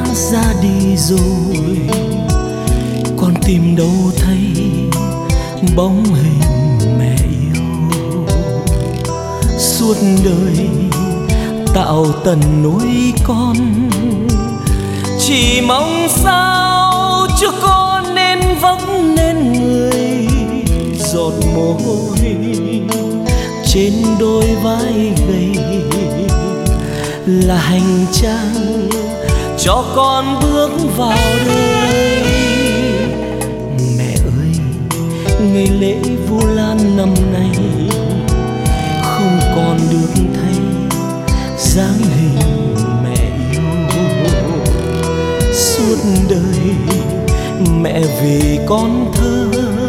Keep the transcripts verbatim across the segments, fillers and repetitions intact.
ra đi rồi, con tìm đâu thấy bóng hình mẹ yêu. Suốt đời tạo tần nuôi con, chỉ mong sao cho con nên vóc nên người. Giọt mồ hôi trên đôi vai gầy là hành trang cho con bước vào đời. Mẹ ơi, ngày lễ Vu Lan năm nay không còn được thấy dáng hình mẹ yêu. Suốt đời mẹ vì con thơ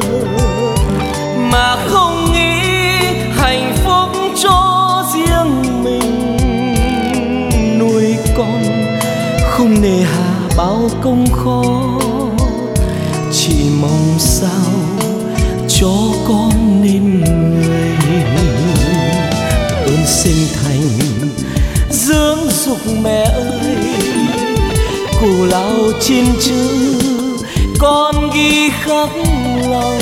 mà không nghĩ hạnh phúc cho riêng mình. Nuôi con không nề hà bao công khó, chỉ mong sao cho con nên người. Ơn sinh thành dưỡng dục mẹ ơi, cù lao chín chữ con ghi khắc lòng.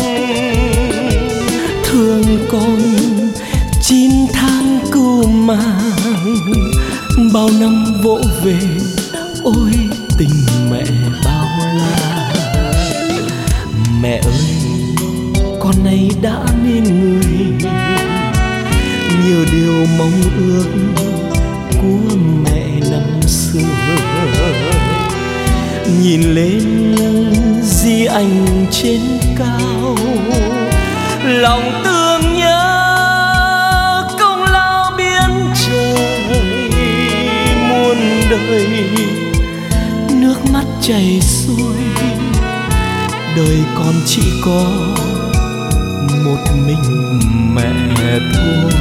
Thương con chín tháng cưu mang, bao năm vỗ về ôi tình mẹ bao la. Mẹ ơi, con nay đã nên người, nhiều điều mong ước của mẹ năm xưa. Nhìn lên di ảnh trên cao, lòng thương nhớ công lao biến trời. Muôn đời nước mắt chảy xuôi, đời con chỉ có một mình mẹ thôi.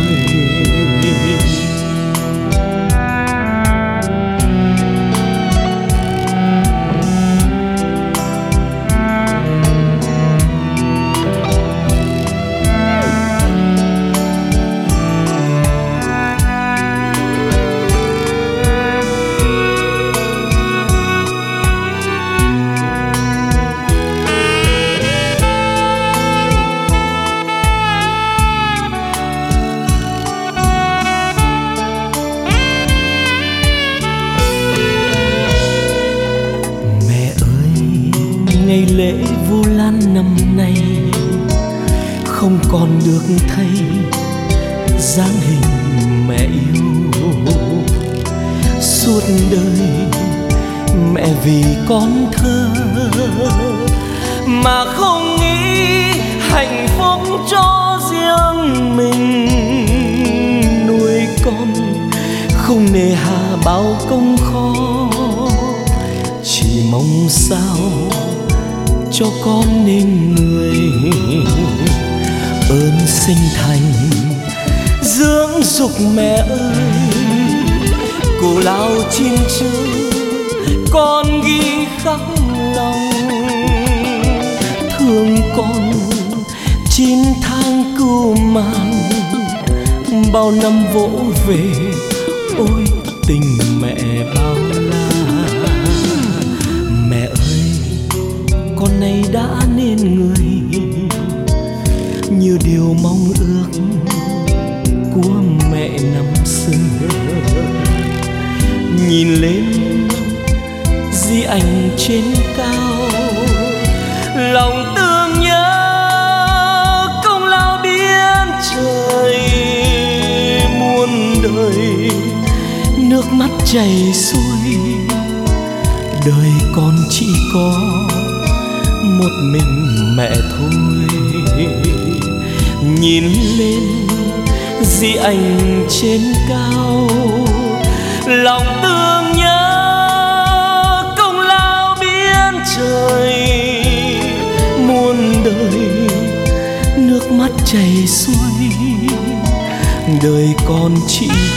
Ngày lễ Vu Lan năm nay không còn được thấy dáng hình mẹ yêu. Suốt đời mẹ vì con thơ mà không nghĩ hạnh phúc cho riêng mình. Nuôi con không nề hà bao công khó, chỉ mong sao cho con nên người. Ơn sinh thành dưỡng dục mẹ ơi, cù lao chín chữ con ghi khắc lòng. Thương con chín tháng cưu mang, bao năm vỗ về ôi tình mẹ bao la. Mẹ ơi, con nay đã nên người, như điều mong ước của mẹ năm xưa. Nhìn lên di ảnh trên cao, lòng thương nhớ công lao biến trời. Muôn đời nước mắt chảy xuôi, đời con chỉ có một mình mẹ thôi. Nhìn lên di ảnh trên cao, lòng thương nhớ công lao biến trời. Muôn đời nước mắt chảy xuôi, đời con chỉ